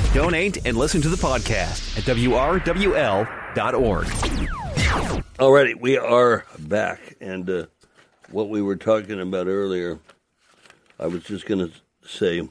Donate and listen to the podcast at WRWL.org. All righty, we are back. And what we were talking about earlier, I was just going to say,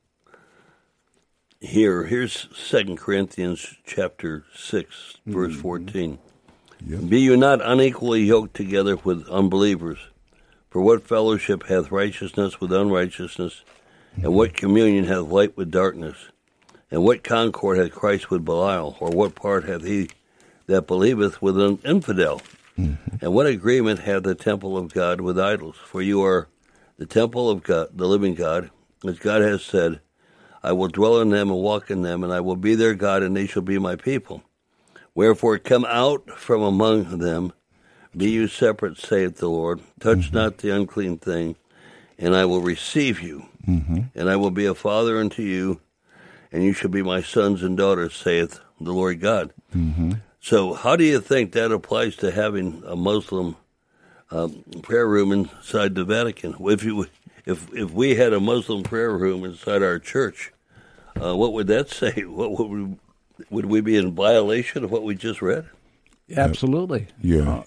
here's 2 Corinthians chapter 6, verse 14. Yep. Be you not unequally yoked together with unbelievers. For what fellowship hath righteousness with unrighteousness? And what communion hath light with darkness? And what concord hath Christ with Belial? Or what part hath he that believeth with an infidel? And what agreement hath the temple of God with idols? For you are the temple of God, the living God, as God has said, I will dwell in them and walk in them, and I will be their God, and they shall be my people. Wherefore come out from among them, be you separate, saith the Lord. Touch not the unclean thing, and I will receive you. And I will be a father unto you, and you shall be my sons and daughters, saith the Lord God. So how do you think that applies to having a Muslim prayer room inside the Vatican? If we had a Muslim prayer room inside our church, what would that say? Would we be in violation of what we just read? Absolutely. Yeah.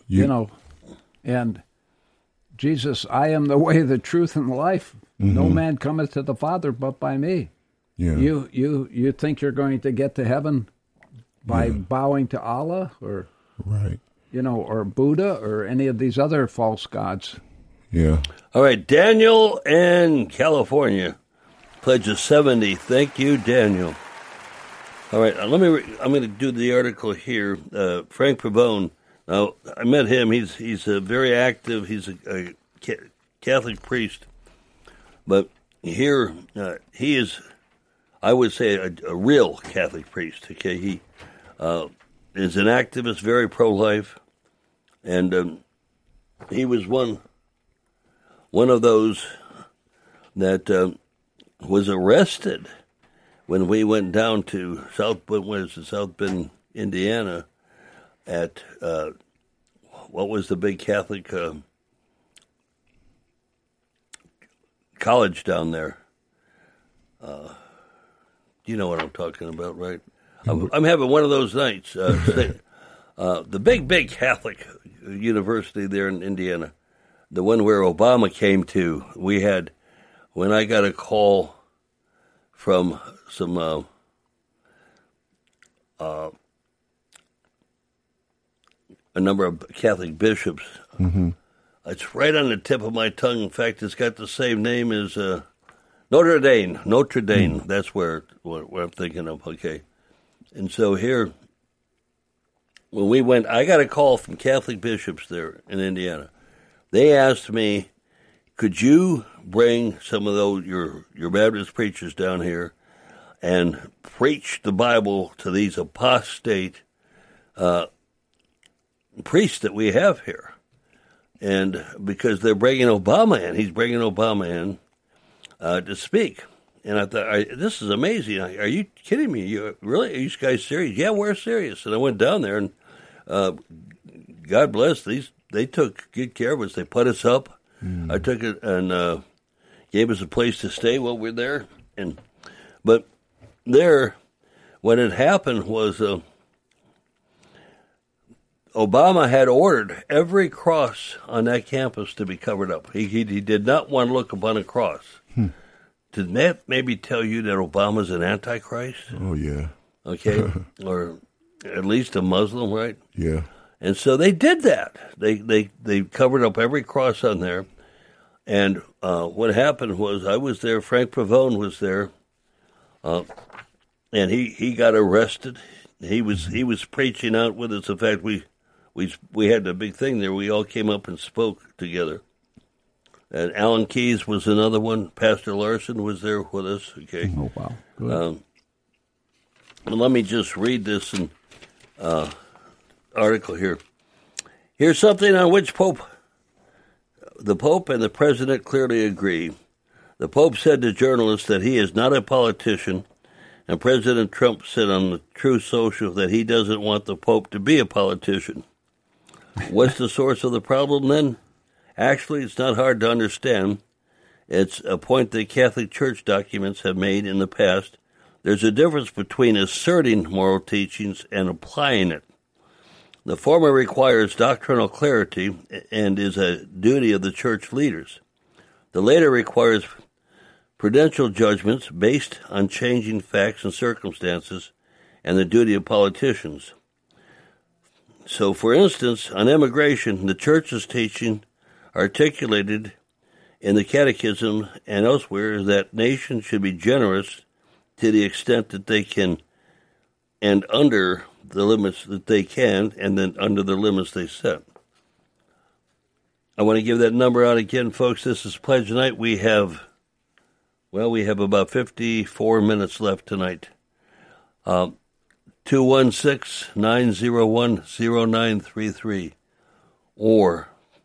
And Jesus, I am the way, the truth, and the life. No man cometh to the Father but by me. Yeah. You think you're going to get to heaven by bowing to Allah or Right. or Buddha or any of these other false gods. Yeah. All right, Daniel in California pledges 70. Thank you, Daniel. All right, I'm going to do the article here. Frank Pavone. Now, I met him. He's very active. He's a Catholic priest, but here he is, I would say, a real Catholic priest. Okay, he is an activist, very pro-life, and he was one of those that was arrested when we went down to South Bend, Indiana, at what was the big Catholic college down there. You know what I'm talking about, right? I'm having one of those nights. The big Catholic university there in Indiana, the one where Obama came to. When I got a call from some a number of Catholic bishops. It's right on the tip of my tongue. In fact, it's got the same name as Notre Dame. That's where I'm thinking of. Okay, and so here, when we went, I got a call from Catholic bishops there in Indiana. They asked me, could you bring some of those your Baptist preachers down here and preach the Bible to these apostate priests that we have here? And because they're bringing Obama in, he's bringing Obama in to speak. And I thought, this is amazing. Are you kidding me? Really? Are you guys serious? Yeah, we're serious. And I went down there, and God bless these. They took good care of us. They put us up. I took it and gave us a place to stay while we were there. But there, what had happened was Obama had ordered every cross on that campus to be covered up. He did not want to look upon a cross. Did that maybe tell you that Obama's an antichrist? Oh, yeah. Okay, or at least a Muslim, right? Yeah. And so they did that. They covered up every cross on there. And what happened was I was there. Frank Pavone was there, and he got arrested. He was preaching out with us. In fact, we had the big thing there. We all came up and spoke together. And Alan Keyes was another one. Pastor Larson was there with us. Okay. Oh wow. Good. Let me just read this article here. Here's something on which the Pope and the President clearly agree. The Pope said to journalists that he is not a politician, and President Trump said on the Truth Social that he doesn't want the Pope to be a politician. What's the source of the problem then? Actually, it's not hard to understand. It's a point that Catholic Church documents have made in the past, There's a difference between asserting moral teachings and applying it. The former requires doctrinal clarity and is a duty of the church leaders. The latter requires prudential judgments based on changing facts and circumstances and the duty of politicians. So, for instance, on immigration, the church's teaching articulated in the Catechism and elsewhere is that nations should be generous to the extent that they can and under the limits that they can, and then under the limits they set. I want to give that number out again, folks. This is Pledge Night. We have about 54 minutes left tonight. 216-901-0933 or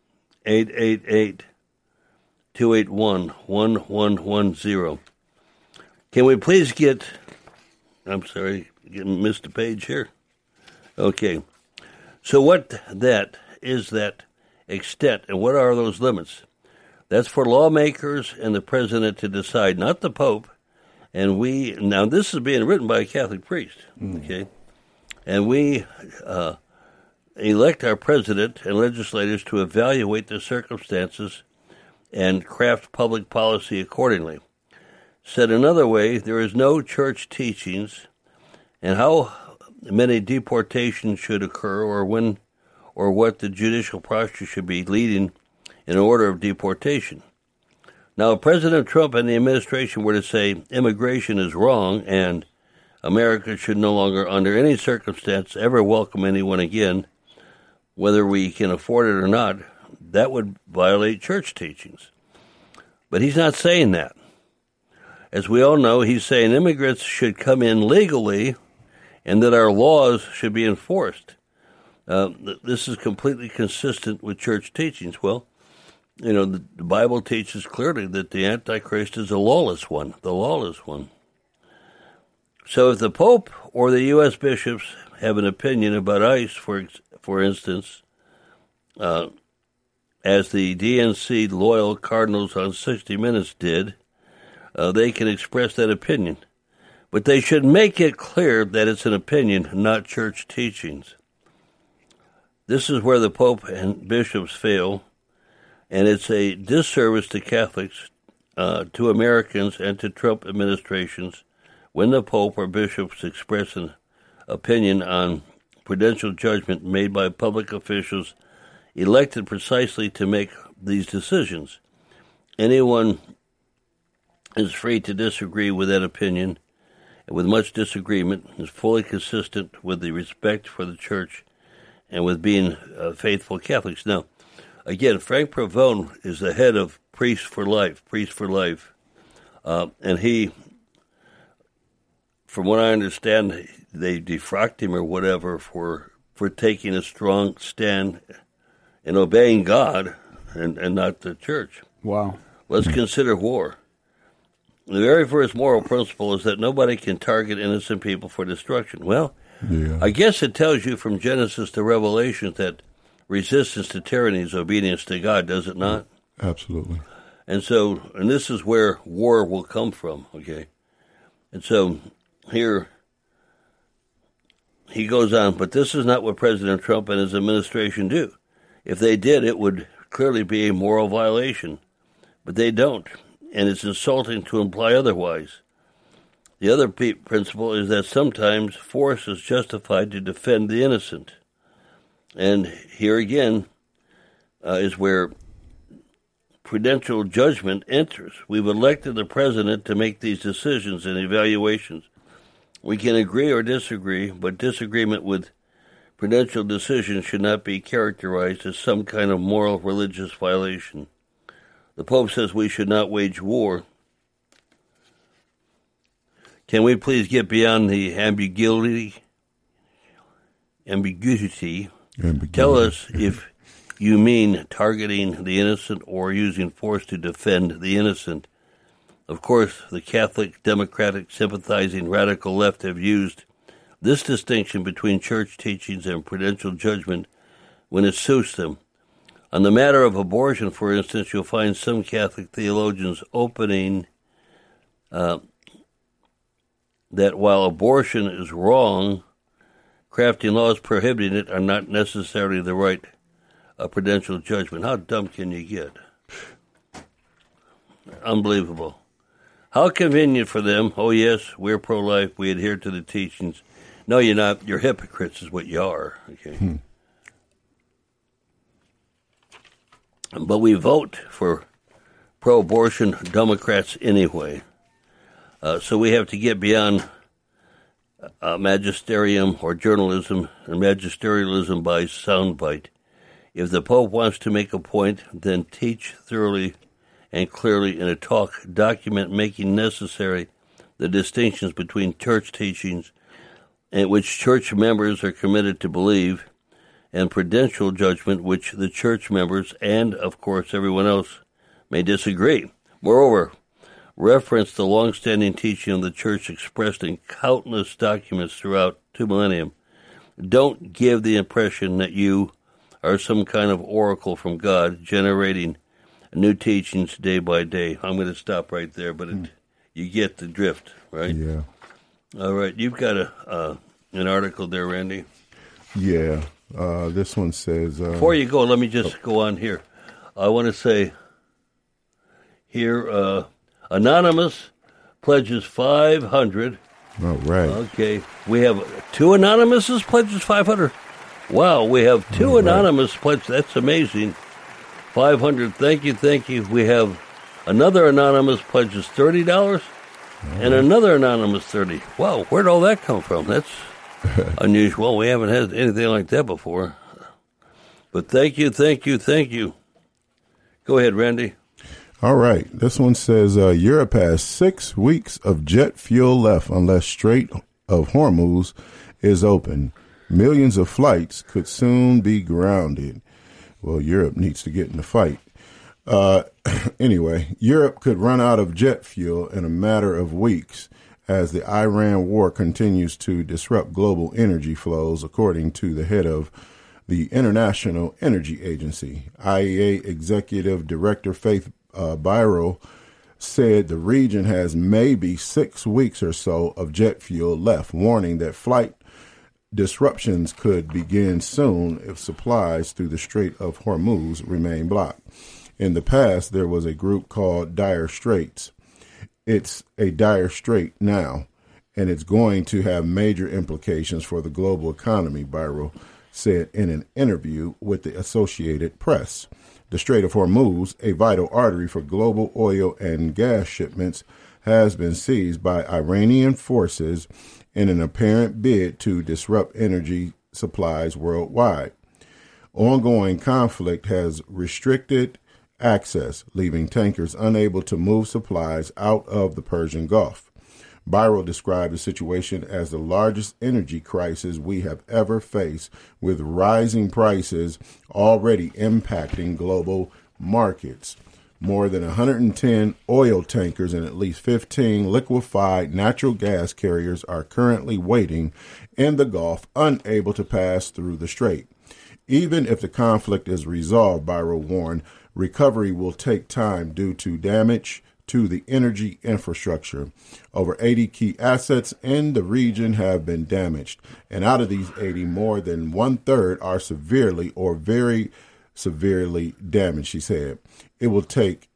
888-281-1110. Can we please get... I'm sorry, missed a page here. Okay. So what that is that extent, and what are those limits? That's for lawmakers and the president to decide, not the Pope. And now this is being written by a Catholic priest, okay? And we elect our president and legislators to evaluate the circumstances and craft public policy accordingly. Said another way, there is no church teachings and how many deportations should occur or when or what the judicial posture should be leading in order of deportation. Now, if President Trump and the administration were to say immigration is wrong and America should no longer, under any circumstance, ever welcome anyone again, whether we can afford it or not, that would violate church teachings. But he's not saying that. As we all know, he's saying immigrants should come in legally and that our laws should be enforced. This is completely consistent with church teachings. Well, you know, the Bible teaches clearly that the Antichrist is the lawless one. So if the Pope or the U.S. bishops have an opinion about ICE, for instance, as the DNC loyal cardinals on 60 Minutes did, they can express that opinion. But they should make it clear that it's an opinion, not church teachings. This is where the Pope and bishops fail, and it's a disservice to Catholics, to Americans, and to Trump administrations when the Pope or bishops express an opinion on prudential judgment made by public officials elected precisely to make these decisions. Anyone is free to disagree with that opinion, and with much disagreement is fully consistent with the respect for the Church and with being faithful Catholics. Now, again, Frank Pavone is the head of Priests for Life, and he, from what I understand, they defrocked him or whatever for taking a strong stand and obeying God and not the Church. Wow. Let's consider war. The very first moral principle is that nobody can target innocent people for destruction. Well, yeah. I guess it tells you from Genesis to Revelation that resistance to tyranny is obedience to God, does it not? Absolutely. And this is where war will come from, okay? And so here he goes on, but this is not what President Trump and his administration do. If they did, it would clearly be a moral violation. But they don't, and it's insulting to imply otherwise. The other principle is that sometimes force is justified to defend the innocent. And here again is where prudential judgment enters. We've elected the president to make these decisions and evaluations. We can agree or disagree, but disagreement with prudential decisions should not be characterized as some kind of moral religious violation. The Pope says we should not wage war. Can we please get beyond the ambiguity? Tell us if you mean targeting the innocent or using force to defend the innocent. Of course, the Catholic, Democratic, sympathizing radical left have used this distinction between church teachings and prudential judgment when it suits them. On the matter of abortion, for instance, you'll find some Catholic theologians opening the that while abortion is wrong, crafting laws prohibiting it are not necessarily the right prudential judgment. How dumb can you get? Unbelievable. How convenient for them. Oh, yes, we're pro-life. We adhere to the teachings. No, you're not. You're hypocrites is what you are. Okay. But we vote for pro-abortion Democrats anyway. So we have to get beyond magisterium or journalism and magisterialism by soundbite. If the Pope wants to make a point, then teach thoroughly and clearly in a talk, document making necessary the distinctions between church teachings and which church members are committed to believe, and prudential judgment which the church members and, of course, everyone else may disagree. Moreover, reference the long-standing teaching of the church expressed in countless documents throughout 2 millennium. Don't give the impression that you are some kind of oracle from God generating new teachings day by day. I'm going to stop right there, but you get the drift, right? Yeah. All right. You've got an article there, Randy. Yeah. This one says... Before you go, let me just go on here. I want to say here, Anonymous pledges 500. All right. Okay. We have 2 Anonymouses pledges 500. Wow, we have 2 Anonymous pledges. That's amazing. 500. Thank you. We have another Anonymous pledges $30 and another Anonymous 30. Wow, where'd all that come from? That's unusual. We haven't had anything like that before. But thank you. Go ahead, Randy. All right. This one says Europe has 6 weeks of jet fuel left unless Strait of Hormuz is open. Millions of flights could soon be grounded. Well, Europe needs to get in the fight. Anyway, Europe could run out of jet fuel in a matter of weeks as the Iran war continues to disrupt global energy flows, according to the head of the International Energy Agency. IEA Executive Director Faith Byro said the region has maybe 6 weeks or so of jet fuel left, warning that flight disruptions could begin soon if supplies through the Strait of Hormuz remain blocked. In the past, there was a group called Dire Straits. It's a dire strait now, and it's going to have major implications for the global economy, Byro said in an interview with the Associated Press. The Strait of Hormuz, a vital artery for global oil and gas shipments, has been seized by Iranian forces in an apparent bid to disrupt energy supplies worldwide. Ongoing conflict has restricted access, leaving tankers unable to move supplies out of the Persian Gulf. Byro described the situation as the largest energy crisis we have ever faced, with rising prices already impacting global markets. More than 110 oil tankers and at least 15 liquefied natural gas carriers are currently waiting in the Gulf, unable to pass through the strait. Even if the conflict is resolved, Byro warned, recovery will take time due to damage to the energy infrastructure. Over 80 key assets in the region have been damaged, and out of these 80, more than 1/3 are severely or very severely damaged, she said. It will take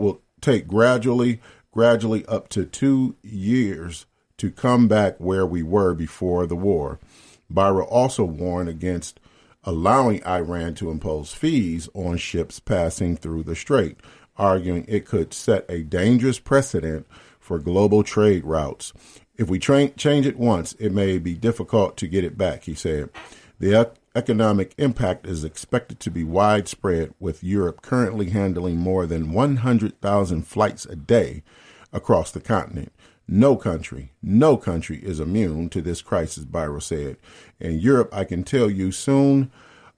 gradually up to 2 years to come back where we were before the war. Byro also warned against allowing Iran to impose fees on ships passing through the strait, arguing it could set a dangerous precedent for global trade routes. If we change it once, it may be difficult to get it back, he said. The economic impact is expected to be widespread, with Europe currently handling more than 100,000 flights a day across the continent. No country is immune to this crisis, Byro said. In Europe, I can tell you soon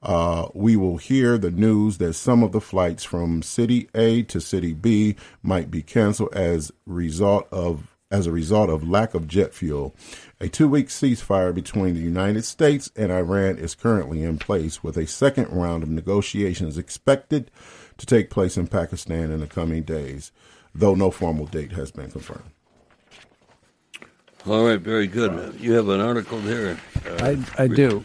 we will hear the news that some of the flights from city A to city B might be canceled as a result of lack of jet fuel. A 2-week ceasefire between the United States and Iran is currently in place, with a second round of negotiations expected to take place in Pakistan in the coming days, though no formal date has been confirmed. All right, very good. You have an article there. I do.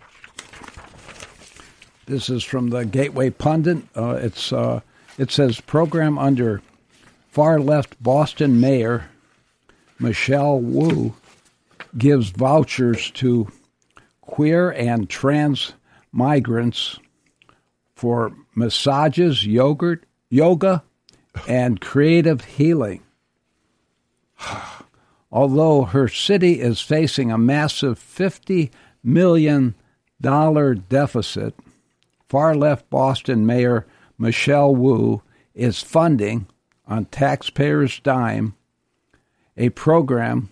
This is from the Gateway Pundit. It says program under far-left Boston Mayor Michelle Wu gives vouchers to queer and trans migrants for massages, yoga, and creative healing. Although her city is facing a massive $50 million deficit, far-left Boston Mayor Michelle Wu is funding, on taxpayers' dime, a program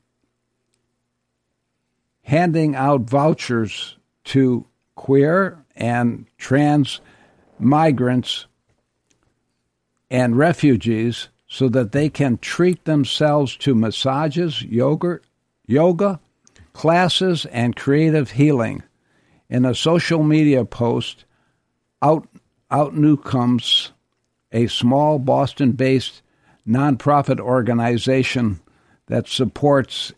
handing out vouchers to queer and trans migrants and refugees so that they can treat themselves to massages, yoga, classes, and creative healing. In a social media post, Out Newcomes, a small Boston-based nonprofit organization that supports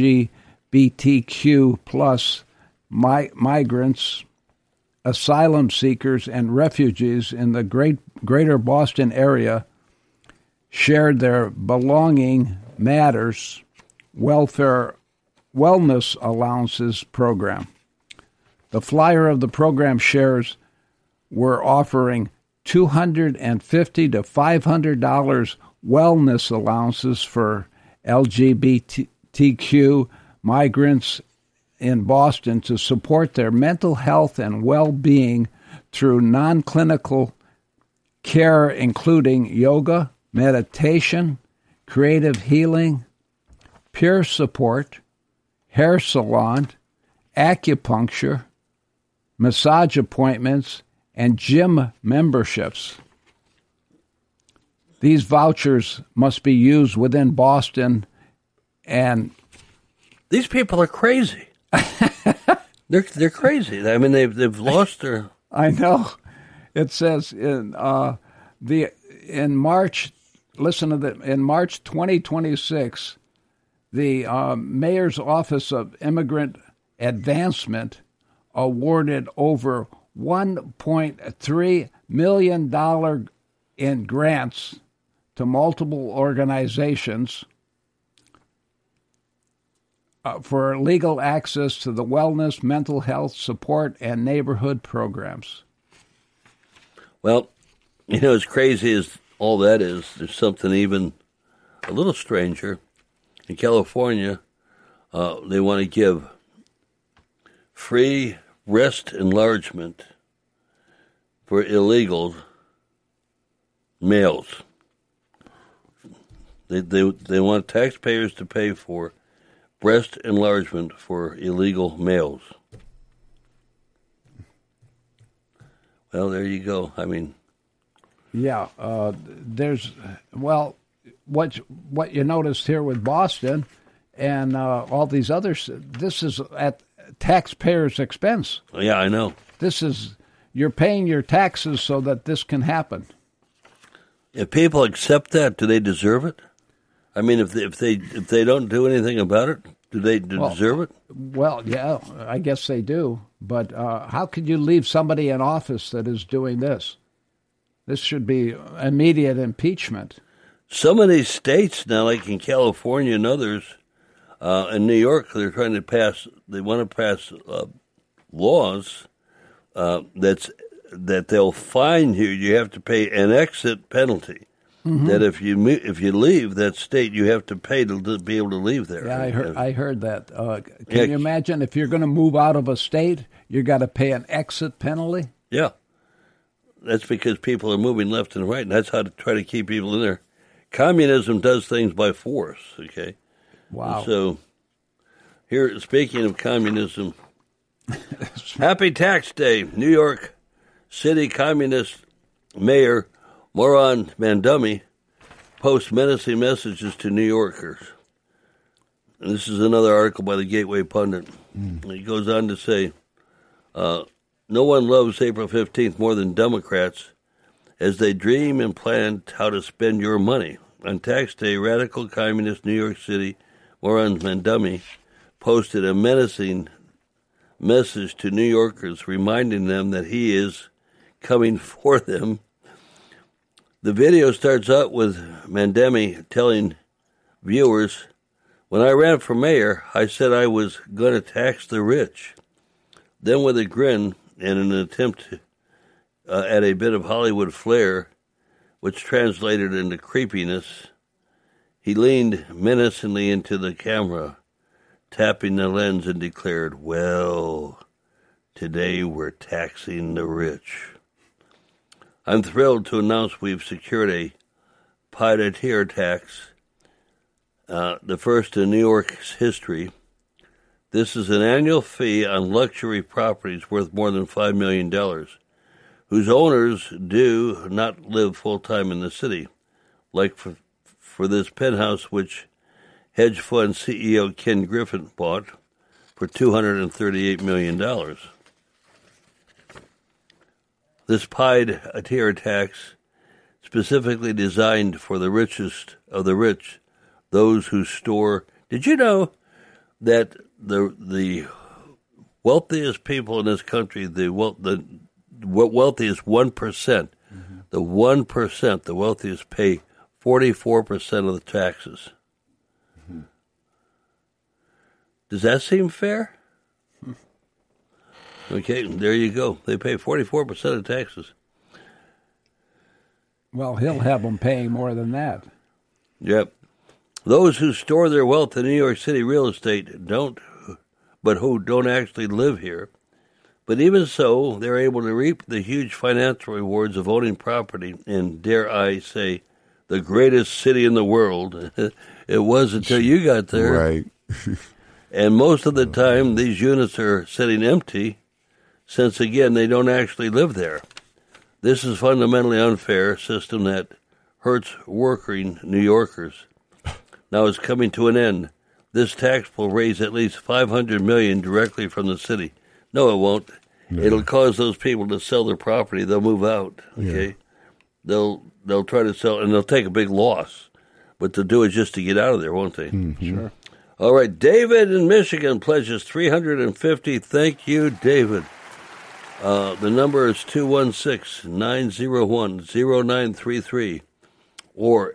LGBTQ plus migrants, asylum seekers, and refugees in the greater Boston area, shared their Belonging Matters Wellness Allowances program. The flyer of the program shares were offering $250 to $500 wellness allowances for LGBTQ migrants in Boston to support their mental health and well-being through non-clinical care, including yoga, meditation, creative healing, peer support, hair salon, acupuncture, massage appointments, and gym memberships. These vouchers must be used within Boston, and these people are crazy. They're crazy. I mean, they've lost their. I know. It says in March. Listen to that. In March 2026, the Mayor's Office of Immigrant Advancement awarded over $1.3 million in grants to multiple organizations for legal access to the wellness, mental health support, and neighborhood programs. Well, as crazy as all that is, there's something even a little stranger. In California, they want to give free breast enlargement for illegal males. They want taxpayers to pay for breast enlargement for illegal males. Well, there you go. I mean, yeah. There's what you noticed here with Boston and all these others. This is at taxpayers' expense. Yeah, I know. You're paying your taxes so that this can happen. If people accept that, do they deserve it? I mean, if they don't do anything about it, do they deserve it? Well, yeah, I guess they do. But how could you leave somebody in office that is doing this? This should be immediate impeachment. Some of these states now, like in California and others, in New York, they're trying to pass. They want to pass laws that they'll fine you. You have to pay an exit penalty. Mm-hmm. That if you leave that state, you have to pay to be able to leave there. Yeah, I heard that. Can you imagine if you're going to move out of a state, you got to pay an exit penalty? Yeah, that's because people are moving left and right, and that's how to try to keep people in there. Communism does things by force. Okay. Wow. And so, here, speaking of communism, Happy Tax Day, New York City Communist Mayor Moran Mandumi posts menacing messages to New Yorkers. And this is another article by the Gateway Pundit. He goes on to say, no one loves April 15th more than Democrats as they dream and plan how to spend your money. On tax day, radical communist New York City Moran Mandami, posted a menacing message to New Yorkers reminding them that he is coming for them. The video starts out with Mandami telling viewers, "When I ran for mayor, I said I was going to tax the rich." Then with a grin and an attempt at a bit of Hollywood flair, which translated into creepiness, he leaned menacingly into the camera, tapping the lens, and declared, "Well, today we're taxing the rich." I'm thrilled to announce we've secured a pied-à-terre tax, the first in New York's history. This is an annual fee on luxury properties worth more than $5 million, whose owners do not live full-time in the city, like for this penthouse which hedge fund CEO Ken Griffin bought for $238 million. This pied-à-terre tax, specifically designed for the richest of the rich, those who store. Did you know that the wealthiest people in this country, the wealthiest 1%, the 1%, the wealthiest pay 44% of the taxes? Does that seem fair? Okay, there you go. They pay 44% of taxes. Well, he'll have them paying more than that. Yep. Those who store their wealth in New York City real estate don't, but who don't actually live here. But even so, they're able to reap the huge financial rewards of owning property in, dare I say, the greatest city in the world. It was until you got there. Right. And most of the time, these units are sitting empty, since, again, they don't actually live there. This is fundamentally unfair system that hurts working New Yorkers. Now it's coming to an end. This tax will raise at least $500 million directly from the city. No, it won't. No. It'll cause those people to sell their property. They'll move out. Okay, yeah. They'll try to sell, and they'll take a big loss, but they'll do it just to get out of there, won't they? Mm-hmm. Sure. All right, David in Michigan pledges $350. Thank you, David. The number is 216-901-0933 or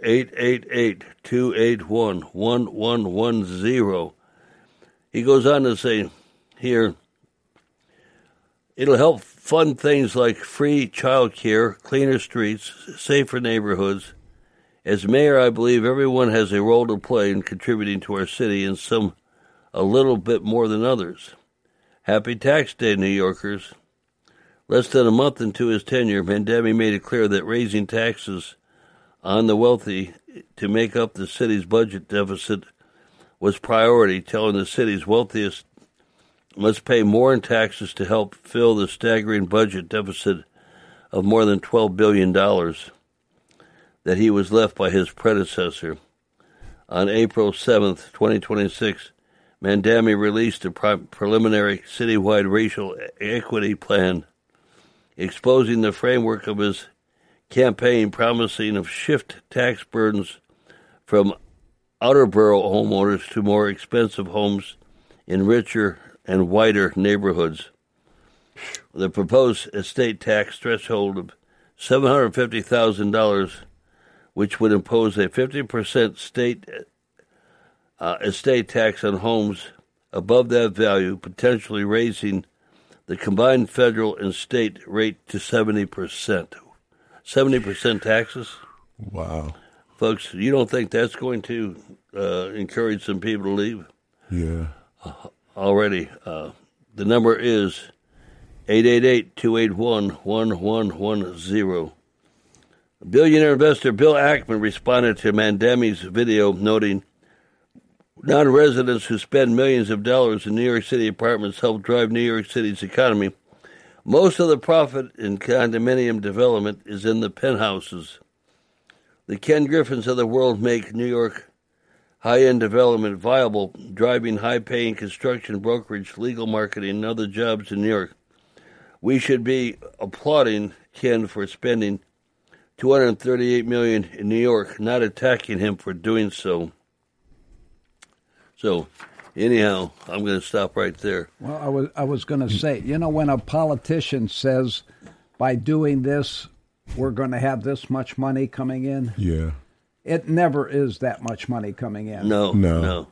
888-281-1110. He goes on to say here, it'll help fund things like free child care, cleaner streets, safer neighborhoods. As mayor, I believe everyone has a role to play in contributing to our city, and some a little bit more than others. Happy Tax Day, New Yorkers. Less than a month into his tenure, Mandami made it clear that raising taxes on the wealthy to make up the city's budget deficit was priority, telling the city's wealthiest must pay more in taxes to help fill the staggering budget deficit of more than $12 billion that he was left by his predecessor. On April 7th, 2026, Mandami released a preliminary citywide racial equity plan, exposing the framework of his campaign, promising to shift tax burdens from outer borough homeowners to more expensive homes in richer and whiter neighborhoods. The proposed estate tax threshold of $750,000, which would impose a 50% state estate tax on homes above that value, potentially raising the combined federal and state rate to 70%. 70% taxes? Wow. Folks, you don't think that's going to encourage some people to leave? Yeah. Already. The number is 888-281-1110. Billionaire investor Bill Ackman responded to Mandami's video, noting non-residents who spend millions of dollars in New York City apartments help drive New York City's economy. Most of the profit in condominium development is in the penthouses. The Ken Griffins of the world make New York high-end development viable, driving high-paying construction, brokerage, legal marketing, and other jobs in New York. We should be applauding Ken for spending $238 million in New York, not attacking him for doing so. So, anyhow, I'm going to stop right there. Well, I was going to say, when a politician says, by doing this, we're going to have this much money coming in. Yeah. It never is that much money coming in. No.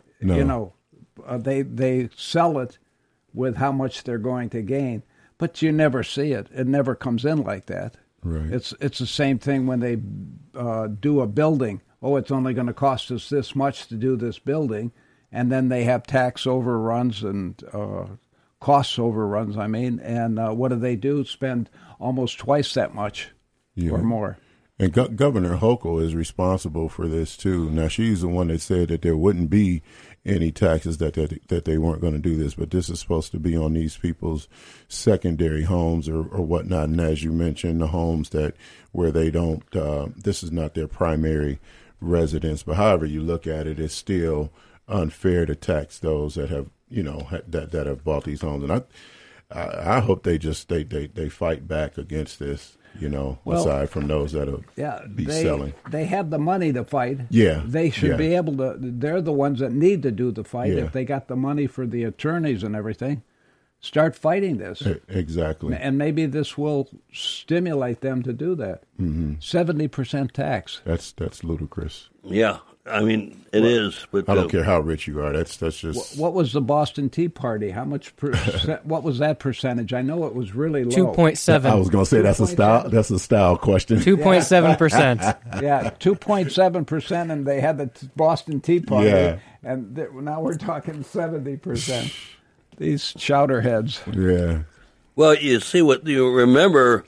They sell it with how much they're going to gain, but you never see it. It never comes in like that. Right. It's the same thing when they do a building. Oh, it's only going to cost us this much to do this building, and then they have tax overruns and cost overruns. And what do? Spend almost twice that much or more. And Governor Hochul is responsible for this too. Now, she's the one that said that there wouldn't be any taxes, that they weren't going to do this, but this is supposed to be on these people's secondary homes or whatnot. And as you mentioned, the homes where they don't, this is not their primary residence. But however you look at it, it's still unfair to tax those that have, that have bought these homes. And I hope they fight back against this. Aside from those that'll be selling. They have the money to fight. Yeah. They should be able to. They're the ones that need to do the fight. Yeah. If they got the money for the attorneys and everything, start fighting this. Exactly. And maybe this will stimulate them to do that. 70% tax. That's ludicrous. Yeah. It is. But I don't care how rich you are. That's just. What was the Boston Tea Party? How much? What was that percentage? I know it was really low. 2.7. I was going to say that's a style. That's a style question. 2.7%. Yeah, 2.7%, and they had the Boston Tea Party. Yeah. And now we're talking 70%. These chowderheads. Yeah. Well, you see what you remember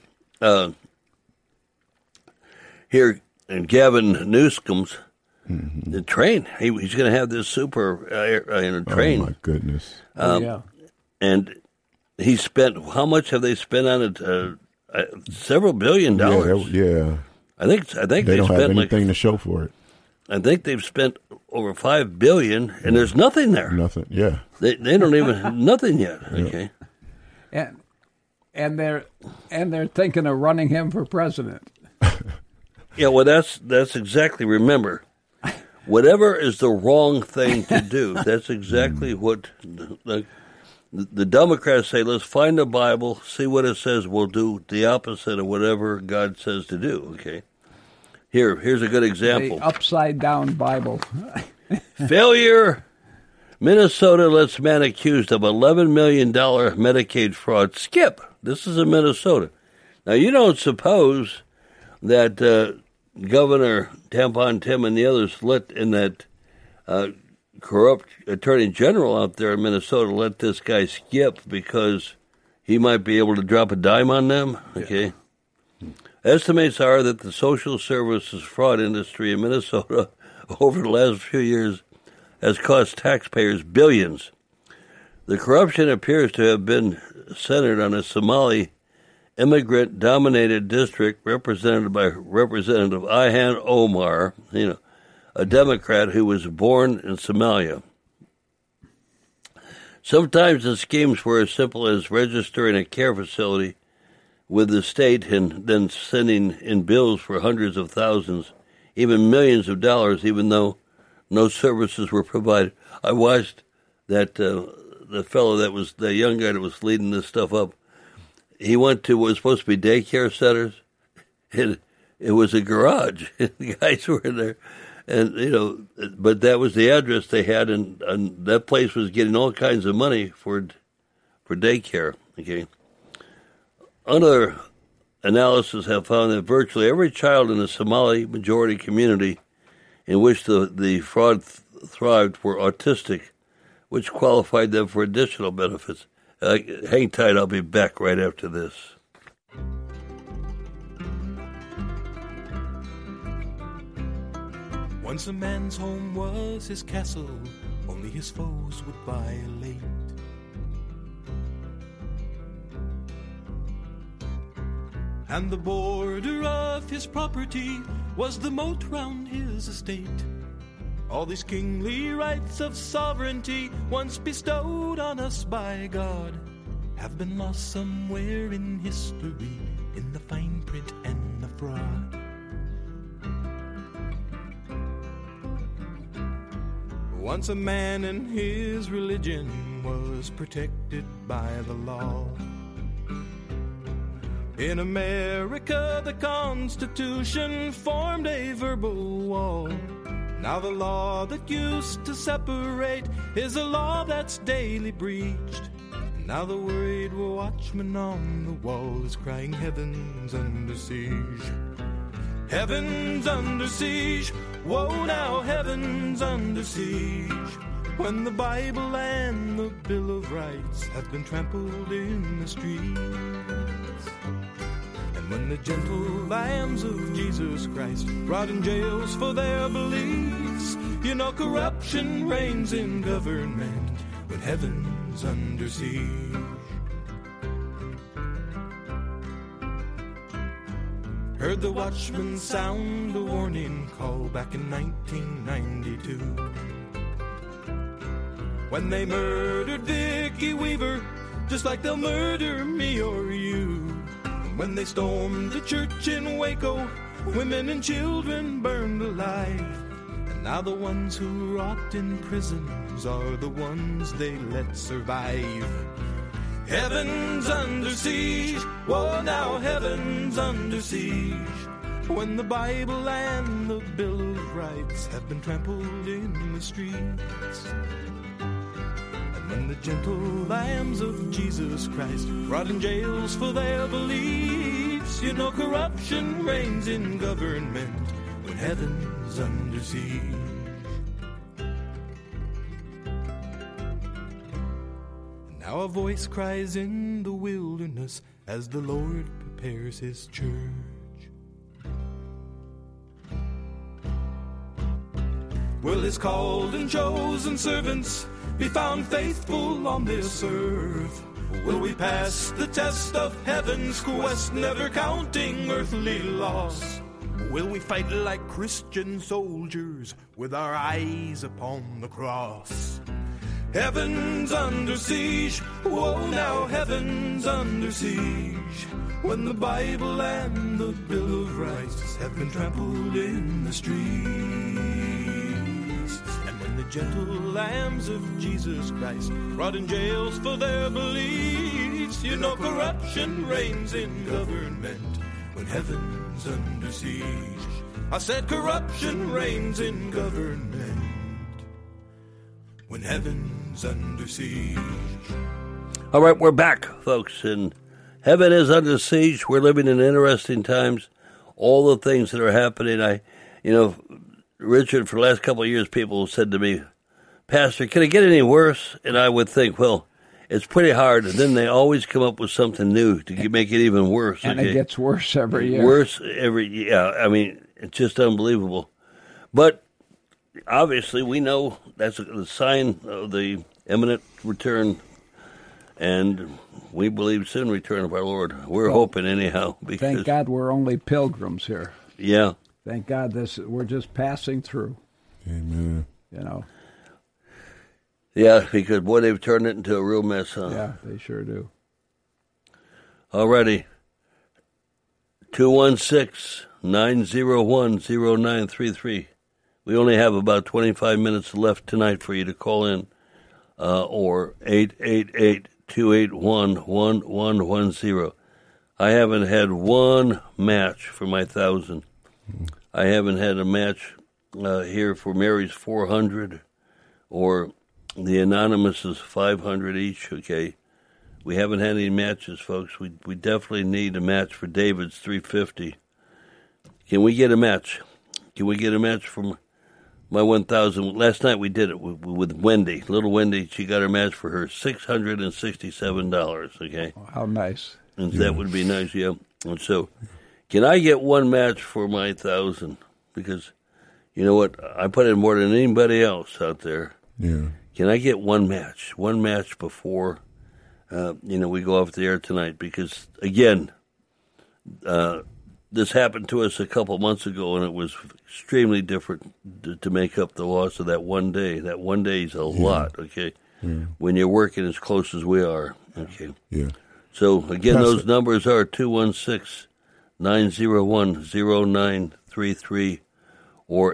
here in Gavin Newsom's. The train. He's going to have this super train. Oh, my goodness. Yeah. And he spent, how much have they spent on it? Several $1 billion. Yeah. I think they don't spent have anything to show for it. I think they've spent over $5 billion, and there's nothing there. Nothing. Yeah. They don't even, nothing yet. Okay. And they're thinking of running him for president. Yeah, well, that's exactly, remember, whatever is the wrong thing to do, that's exactly what the Democrats say. Let's find the Bible, see what it says. We'll do the opposite of whatever God says to do. Okay. Here's a good example. The upside down Bible. Failure. Minnesota lets man accused of $11 million Medicaid fraud skip. This is in Minnesota. Now, you don't suppose that Governor Tampon Tim and the others let in that corrupt attorney general out there in Minnesota let this guy skip because he might be able to drop a dime on them? Okay. Estimates are that the social services fraud industry in Minnesota over the last few years has cost taxpayers billions. The corruption appears to have been centered on a Somali immigrant-dominated district represented by Representative Ilhan Omar, a Democrat who was born in Somalia. Sometimes the schemes were as simple as registering a care facility with the state and then sending in bills for hundreds of thousands, even millions of dollars, even though no services were provided. I watched that the fellow the young guy that was leading this stuff up. He went to what was supposed to be daycare centers. It was a garage. The guys were in there, and but that was the address they had, and that place was getting all kinds of money for daycare. Okay. Other analysis have found that virtually every child in the Somali majority community in which the fraud thrived were autistic, which qualified them for additional benefits. Hang tight, I'll be back right after this. Once a man's home was his castle, only his foes would violate. And the border of his property was the moat round his estate. All these kingly rights of sovereignty, once bestowed on us by God, have been lost somewhere in history, in the fine print and the fraud. Once a man and his religion was protected by the law. In America, the Constitution formed a verbal wall. Now the law that used to separate is a law that's daily breached. Now the worried watchman on the wall is crying, heaven's under siege. Heaven's under siege. Whoa, now heaven's under siege. When the Bible and the Bill of Rights have been trampled in the streets. And when the gentle lambs of Jesus Christ rot in jails for their beliefs, you know corruption reigns in government when heaven's under siege. Heard the watchman sound a warning call back in 1992. When they murdered Vicki Weaver, just like they'll murder me or you. When they stormed the church in Waco, women and children burned alive. And now the ones who rot in prisons are the ones they let survive. Heaven's under siege. Whoa, now heaven's under siege. When the Bible and the Bill of Rights have been trampled in the streets. And when the gentle lambs of Jesus Christ rot in jails for their beliefs, you know corruption reigns in government when heaven's under siege. Now a voice cries in the wilderness as the Lord prepares his church. Will his called and chosen servants be found faithful on this earth? Will we pass the test of heaven's quest, never counting earthly loss? Will we fight like Christian soldiers with our eyes upon the cross? Heaven's under siege. Whoa, now heaven's under siege. When the Bible and the Bill of Rights have been trampled in the streets. And when the gentle lambs of Jesus Christ rot in jails for their beliefs, you know corruption reigns in government when heaven's under siege. I said corruption reigns in government when heaven's under siege. All right, we're back, folks, and heaven is under siege. We're living in interesting times. All the things that are happening, Richard, for the last couple of years, people said to me, Pastor, can it get any worse? And I would think, well, it's pretty hard, and then they always come up with something new to make it even worse. And it gets worse every year. Worse every year. Yeah, I mean, it's just unbelievable. But obviously, we know that's a sign of the imminent return, and we believe soon return of our Lord. We're hoping anyhow. Because, thank God we're only pilgrims here. Yeah. Thank God we're just passing through. Amen. Yeah, because, boy, they've turned it into a real mess, huh? Yeah, they sure do. Alrighty. 216-901-0933. We only have about 25 minutes left tonight for you to call in, or 888-281-1110. I haven't had one match for my 1,000. I haven't had a match here for Mary's 400, or the Anonymous's 500 each, okay? We haven't had any matches, folks. We definitely need a match for David's 350. Can we get a match? Can we get a match from my 1,000? Last night we did it with Wendy. Little Wendy, she got her match for her $667, okay? Oh, how nice. And that would be nice, yeah. And so, can I get one match for my 1,000? Because, you know what, I put in more than anybody else out there. Yeah. Can I get one match before, we go off the air tonight? Because, again, this happened to us a couple months ago, and it was extremely different to make up the loss of that one day. That one day is a lot, okay, when you're working as close as we are, okay. Yeah. So, again, those numbers are 216-901-0933 or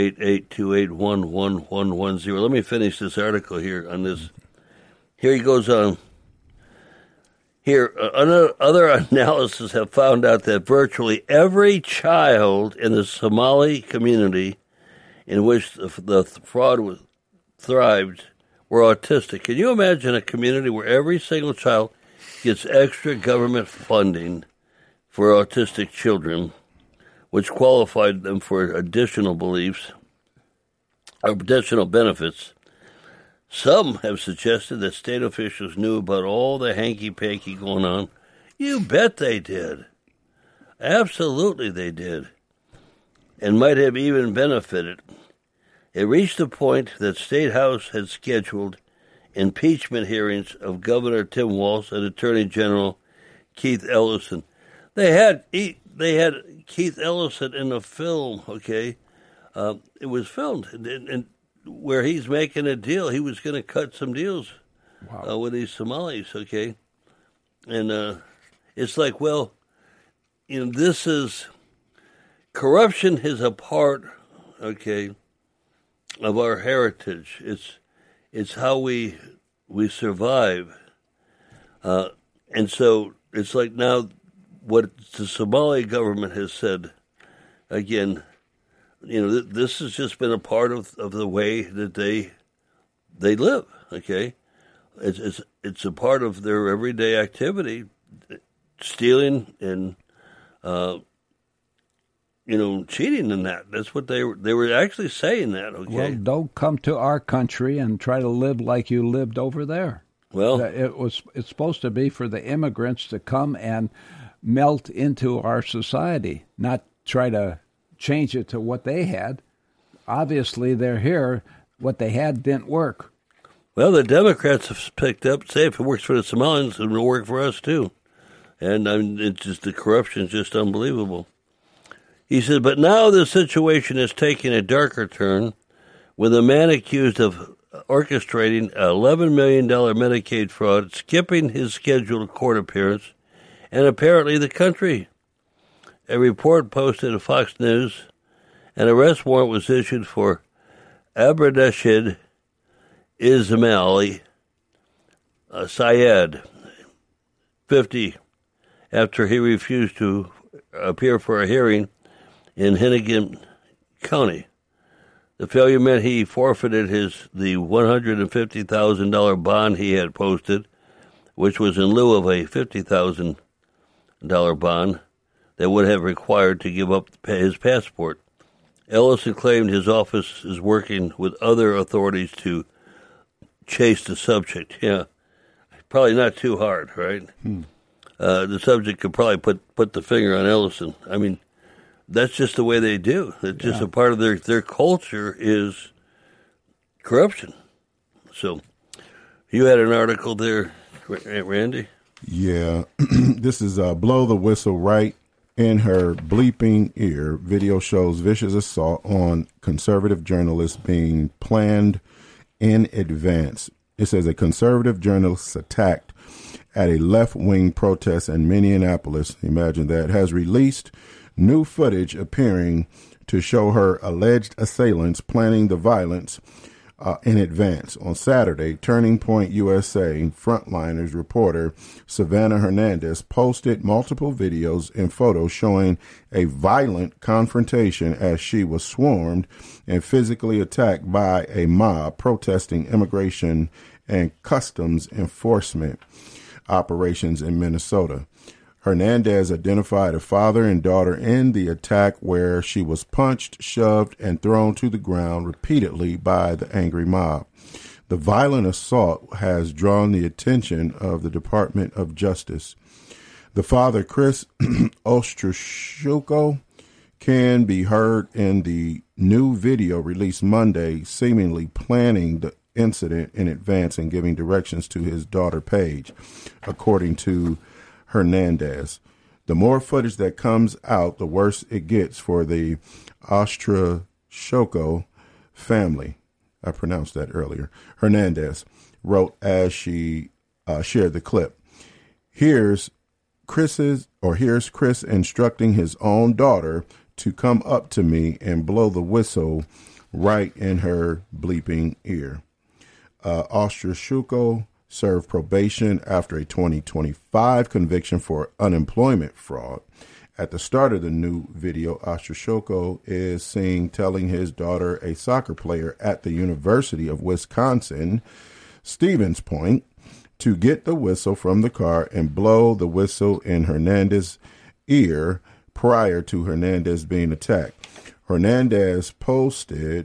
888-281-1110. Let me finish this article here on this. Here he goes on. Here, other analysis have found out that virtually every child in the Somali community in which the fraud thrived were autistic. Can you imagine a community where every single child gets extra government funding for autistic children, which qualified them for additional beliefs or additional benefits? Some have suggested that state officials knew about all the hanky-panky going on. You bet they did. Absolutely they did. And might have even benefited. It reached a point that State House had scheduled impeachment hearings of Governor Tim Walz and Attorney General Keith Ellison. They had Keith Ellison in the film, okay? It was filmed, and where he's making a deal. He was going to cut some deals with these Somalis, okay? And it's like, well, this is, corruption is a part, okay, of our heritage. It's how we survive. And so it's like now what the Somali government has said, again, this has just been a part of the way that they live. Okay, it's a part of their everyday activity, stealing and cheating in that. That's what they were actually saying that. Okay, well, don't come to our country and try to live like you lived over there. Well, it's supposed to be for the immigrants to come and melt into our society, not try to change it to what they had. Obviously, they're here. What they had didn't work. Well, the Democrats have picked up, say if it works for the Somalians, it'll work for us too. And it's just, the corruption is just unbelievable. He said, but now the situation is taking a darker turn with a man accused of orchestrating an $11 million Medicaid fraud, skipping his scheduled court appearance, and apparently the country. A report posted to Fox News, an arrest warrant was issued for Abdirashid Ismaili Syed, 50, after he refused to appear for a hearing in Hennigan County. The failure meant he forfeited the $150,000 bond he had posted, which was in lieu of a $50,000 bond that would have required to give up his passport. Ellison claimed his office is working with other authorities to chase the subject. Yeah, probably not too hard, right? The subject could probably put the finger on Ellison. I mean, that's just the way they do. It's just a part of their culture is corruption. So, you had an article there, Randy? Yeah, this is Blow the Whistle Right in Her Bleeping Ear. Video shows vicious assault on conservative journalists being planned in advance. It says a conservative journalist attacked at a left-wing protest in Minneapolis, imagine that, has released new footage appearing to show her alleged assailants planning the violence in advance. On Saturday, Turning Point USA Frontliners reporter Savannah Hernandez posted multiple videos and photos showing a violent confrontation as she was swarmed and physically attacked by a mob protesting immigration and customs enforcement operations in Minnesota. Hernandez identified a father and daughter in the attack where she was punched, shoved, and thrown to the ground repeatedly by the angry mob. The violent assault has drawn the attention of the Department of Justice. The father, Chris Ostroshuko, can be heard in the new video released Monday, seemingly planning the incident in advance and giving directions to his daughter, Paige, according to Hernandez. The more footage that comes out, the worse it gets for the Ostroshuko family. I pronounced that earlier. Hernandez wrote as she shared the clip. Here's Chris instructing his own daughter to come up to me and blow the whistle right in her bleeping ear. Ostroshuko served probation after a 2025 conviction for unemployment fraud. At the start of the new video, Ostroshuko is seen telling his daughter, a soccer player at the University of Wisconsin, Stevens Point, to get the whistle from the car and blow the whistle in Hernandez's ear prior to Hernandez being attacked. Hernandez posted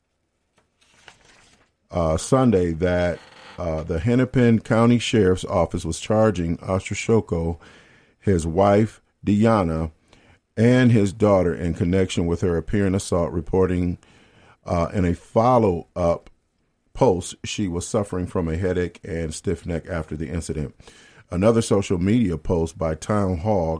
Sunday that the Hennepin County Sheriff's Office was charging Ostroshuko, his wife, Deanna, and his daughter in connection with her apparent assault, reporting in a follow-up post she was suffering from a headache and stiff neck after the incident. Another social media post by Town Hall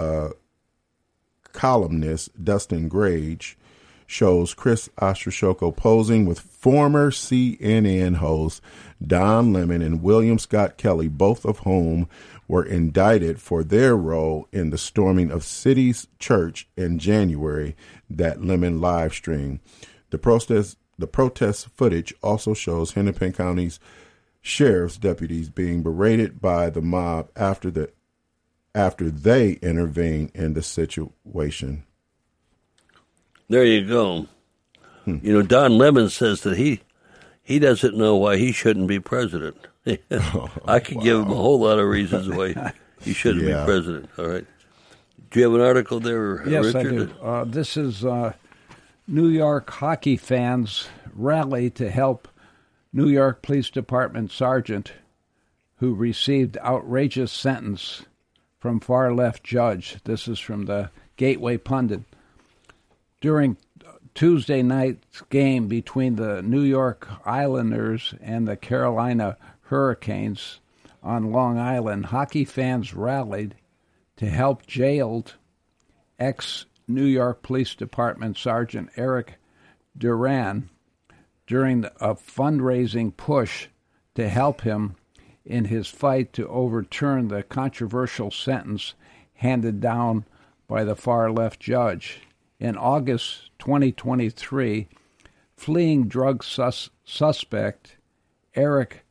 columnist Dustin Grage shows Chris Ostroshuko posing with former CNN hosts Don Lemon and William Scott Kelly, both of whom were indicted for their role in the storming of City's church in January that Lemon live streamed. The protest footage also shows Hennepin County's sheriff's deputies being berated by the mob after they intervened in the situation. There you go. You know, Don Lemon says that he doesn't know why he shouldn't be president. I could give him a whole lot of reasons why he shouldn't be president. All right. Do you have an article there, yes, Richard? I do. This is New York hockey fans rally to help New York Police Department sergeant who received outrageous sentence from far-left judge. This is from the Gateway Pundit. During Tuesday night's game between the New York Islanders and the Carolina Hurricanes on Long Island, hockey fans rallied to help jailed ex-New York Police Department Sergeant Eric Duran during a fundraising push to help him in his fight to overturn the controversial sentence handed down by the far-left judge. In August 2023, fleeing drug suspect Eric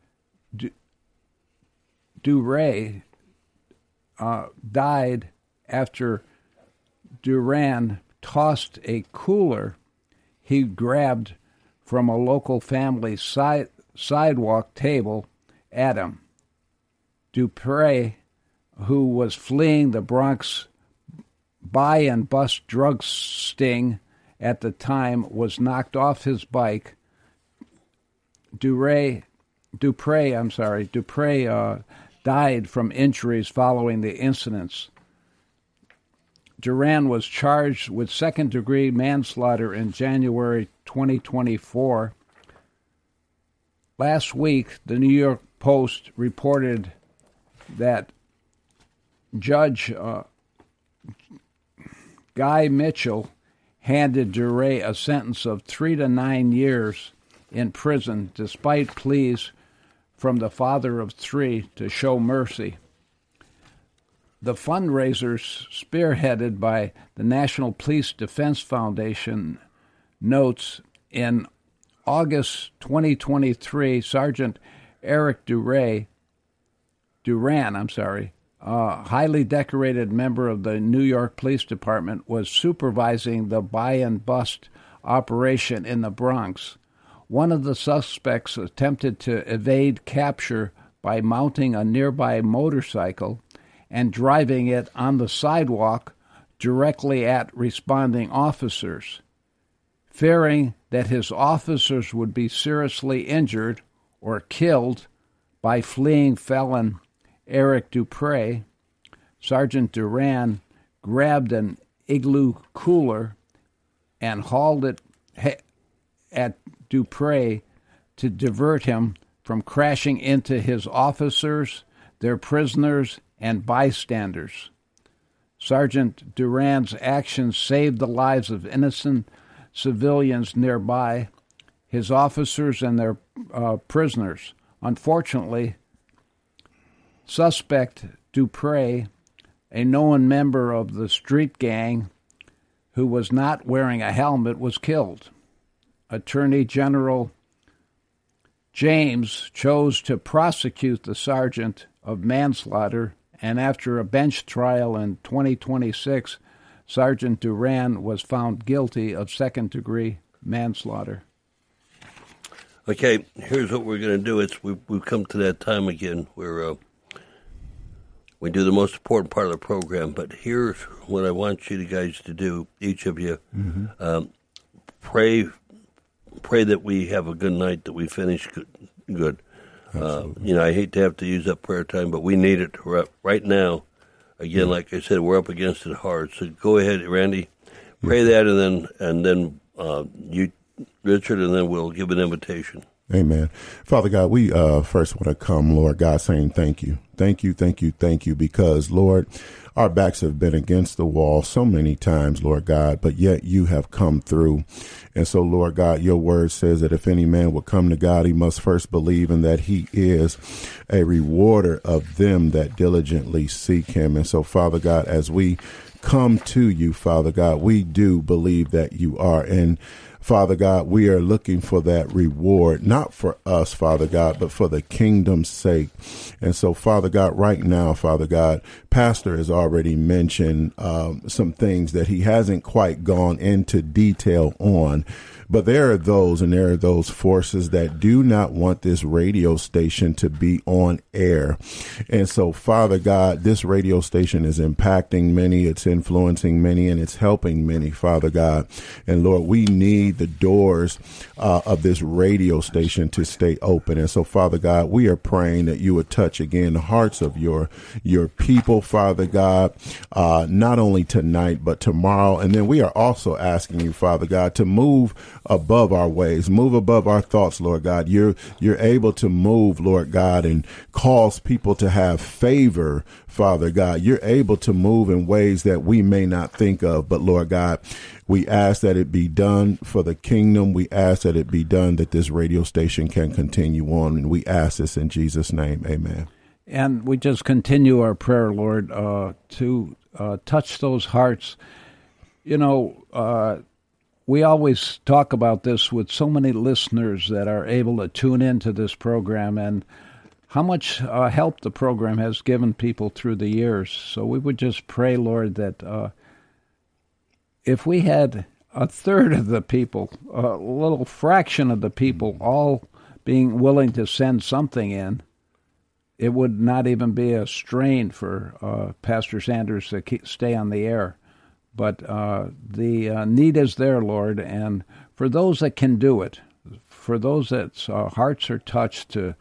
Duray died after Duran tossed a cooler he grabbed from a local family's sidewalk table at him. Dupre, who was fleeing the Bronx buy and bust drug sting at the time, was knocked off his bike. Dupre died from injuries following the incidents. Duran was charged with second-degree manslaughter in January 2024. Last week, the New York Post reported that Judge Guy Mitchell handed Duray a sentence of 3 to 9 years in prison, despite pleas from the father of 3 to show mercy. The fundraisers, spearheaded by the National Police Defense Foundation, notes in August 2023, Sergeant Eric Duran, a highly decorated member of the New York Police Department, was supervising the buy and bust operation in the Bronx. One of the suspects attempted to evade capture by mounting a nearby motorcycle and driving it on the sidewalk directly at responding officers. Fearing that his officers would be seriously injured or killed by fleeing felon Eric Dupre, Sergeant Duran grabbed an igloo cooler and hauled it at Dupre to divert him from crashing into his officers, their prisoners, and bystanders. Sergeant Duran's actions saved the lives of innocent civilians nearby, his officers and their prisoners. Unfortunately, suspect Dupre, a known member of the street gang, who was not wearing a helmet was killed. Attorney General James chose to prosecute the sergeant of manslaughter, and after a bench trial in 2026, Sergeant Duran was found guilty of second-degree manslaughter. Okay, here's what we're going to do. We've come to that time again where we do the most important part of the program, but here's what I want you guys to do, each of you. Pray that we have a good night, that we finish good. I hate to have to use up prayer time, but we need it right now. Again, like I said, we're up against it hard. So go ahead, Randy, pray that, and then you, Richard, and then we'll give an invitation. Amen. Father God, we first want to come, Lord God, saying thank you. Thank you, thank you, thank you, because, Lord, our backs have been against the wall so many times, Lord God, but yet you have come through. And so, Lord God, your word says that if any man will come to God, he must first believe in that he is a rewarder of them that diligently seek him. And so, Father God, as we come to you, Father God, we do believe that you are. And Father God, we are looking for that reward, not for us, Father God, but for the kingdom's sake. And so, Father God, right now, Father God, Pastor has already mentioned some things that he hasn't quite gone into detail on. But there are those forces that do not want this radio station to be on air. And so, Father God, this radio station is impacting many, it's influencing many, and it's helping many, Father God. And Lord, we need the doors of this radio station to stay open. And so, Father God, we are praying that you would touch again the hearts of your people, Father God, not only tonight, but tomorrow. And then we are also asking you, Father God, to move above our ways, move above our thoughts, Lord God. You're able to move, Lord God, and cause people to have favor, Father God. You're able to move in ways that we may not think of, but Lord God, we ask that it be done for the kingdom. We ask that it be done that this radio station can continue on, and we ask this in Jesus' name. Amen. And we just continue our prayer, Lord, to touch those hearts. You know, we always talk about this with so many listeners that are able to tune into this program and how much help the program has given people through the years. So we would just pray, Lord, that if we had a third of the people, a little fraction of the people all being willing to send something in, it would not even be a strain for Pastor Sanders to stay on the air. But the need is there, Lord, and for those that can do it, for those that hearts are touched to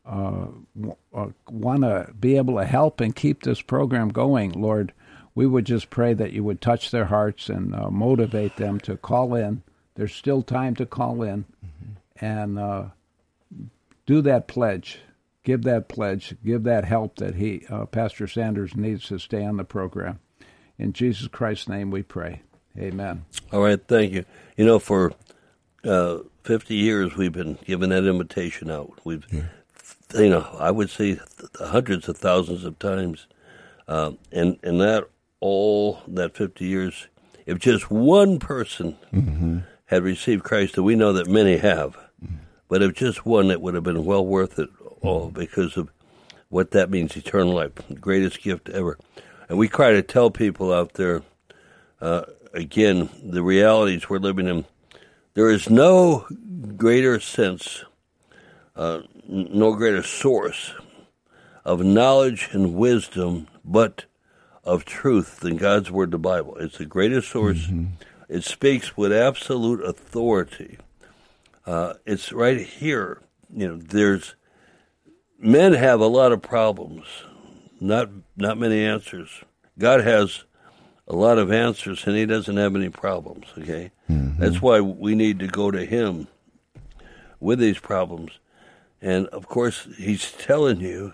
want to be able to help and keep this program going, Lord, we would just pray that you would touch their hearts and motivate them to call in. There's still time to call in and do that pledge. Give that pledge. Give that help that Pastor Sanders needs to stay on the program. In Jesus Christ's name we pray. Amen. All right, thank you. You know, for 50 years we've been giving that invitation out. We've, I would say hundreds of thousands of times. And that 50 years, if just one person had received Christ, and we know that many have, but if just one, it would have been well worth it all because of what that means, eternal life, the greatest gift ever. And we try to tell people out there, again, the realities we're living in. There is no greater sense, no greater source of knowledge and wisdom, but of truth than God's Word, the Bible. It's the greatest source. It speaks with absolute authority. It's right here. You know, men have a lot of problems. Not many answers. God has a lot of answers, and he doesn't have any problems, okay? That's why we need to go to him with these problems. And, of course, he's telling you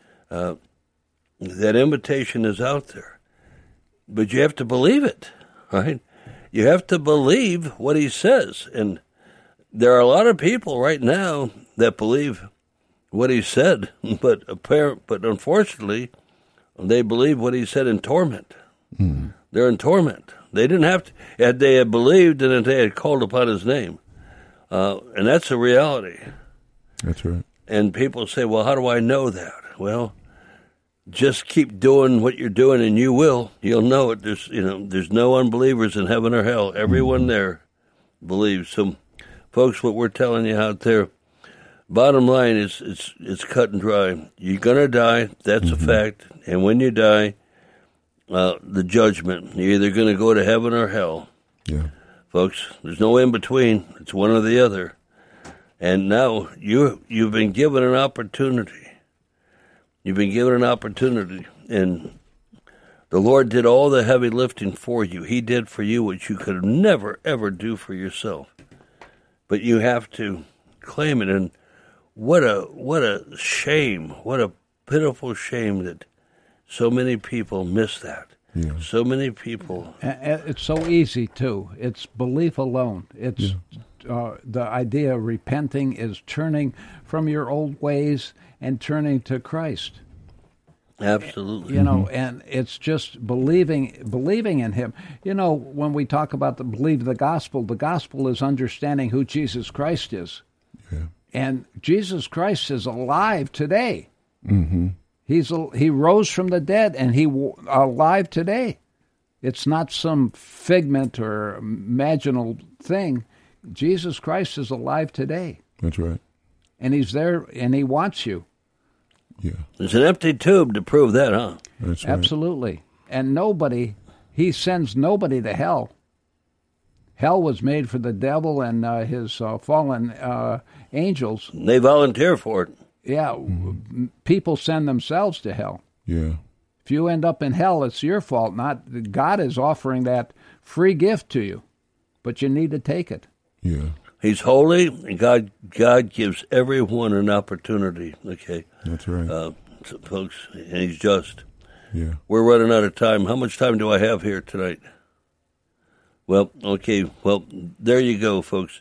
that invitation is out there. But you have to believe it, right? You have to believe what he says. And there are a lot of people right now that believe what he said, but unfortunately, they believe what he said in torment. They're in torment. They didn't have to. Had they had believed and they had called upon his name. And that's a reality. That's right. And people say, well, how do I know that? Well, just keep doing what you're doing and you will. You'll know it. There's no unbelievers in heaven or hell. Everyone there believes. So, folks, what we're telling you out there, bottom line is it's cut and dry. You're going to die. That's a fact. And when you die, the judgment, you're either going to go to heaven or hell. Yeah. Folks, there's no in between. It's one or the other. And now you've been given an opportunity. You've been given an opportunity. And the Lord did all the heavy lifting for you. He did for you what you could never, ever do for yourself. But you have to claim it. And what a shame, what a pitiful shame that so many people miss that. Yeah. So many people. It's so easy, too. It's belief alone. It's the idea of repenting is turning from your old ways and turning to Christ. Absolutely. And it's just believing in him. When we talk about believe the gospel is understanding who Jesus Christ is. Yeah. And Jesus Christ is alive today. Mm-hmm. He rose from the dead, and he alive today. It's not some figment or imaginal thing. Jesus Christ is alive today. That's right. And he's there, and he wants you. Yeah. There's an empty tube to prove that, huh? That's right. Absolutely. And he sends nobody to hell. Hell was made for the devil and his fallen angels. They volunteer for it. Yeah, people send themselves to hell. Yeah. If you end up in hell, it's your fault. Not God is offering that free gift to you, but you need to take it. Yeah. He's holy, and God gives everyone an opportunity. Okay, That's right. so folks, and He's just. Yeah. We're running out of time. How much time do I have here tonight? Well, okay. Well, there you go, folks.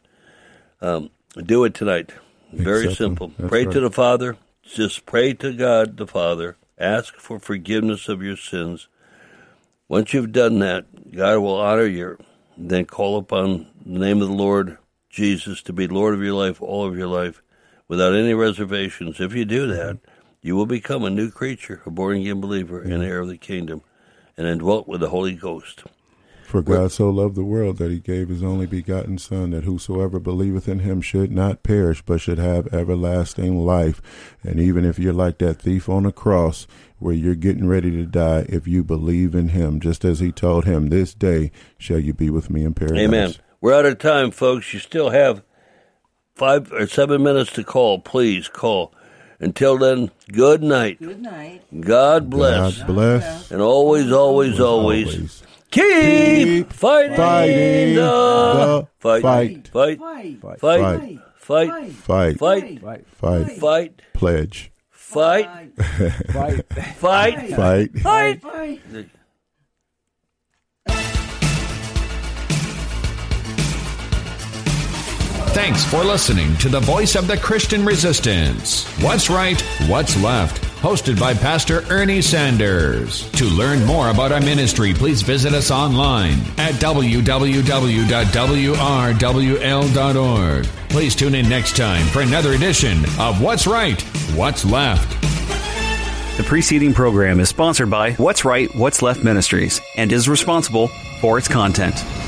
Do it tonight. Very Accept simple. Him. That's Pray right. to the Father. Just pray to God the Father. Ask for forgiveness of your sins. Once you've done that, God will honor you. Then call upon the name of the Lord Jesus to be Lord of your life, all of your life, without any reservations. If you do that, you will become a new creature, a born-again believer, and heir of the kingdom, and indwelt with the Holy Ghost. For God so loved the world that he gave his only begotten Son, that whosoever believeth in him should not perish, but should have everlasting life. And even if you're like that thief on the cross, where you're getting ready to die, if you believe in him, just as he told him, this day shall you be with me in paradise. Amen. We're out of time, folks. You still have 5 or 7 minutes to call. Please call. Until then, good night. Good night. God bless. God bless. And always, always, always. Keep fighting the fight. Fight. Fight. Fight. Fight. Fight. Fight. Fight. Fight. Fight. Pledge. Fight. Fight. Fight. Fight. Fight. Fight. Thanks for listening to the Voice of the Christian Resistance. What's Right, What's Left? Hosted by Pastor Ernie Sanders. To learn more about our ministry, please visit us online at www.wrwl.org. Please tune in next time for another edition of What's Right, What's Left? The preceding program is sponsored by What's Right, What's Left Ministries and is responsible for its content.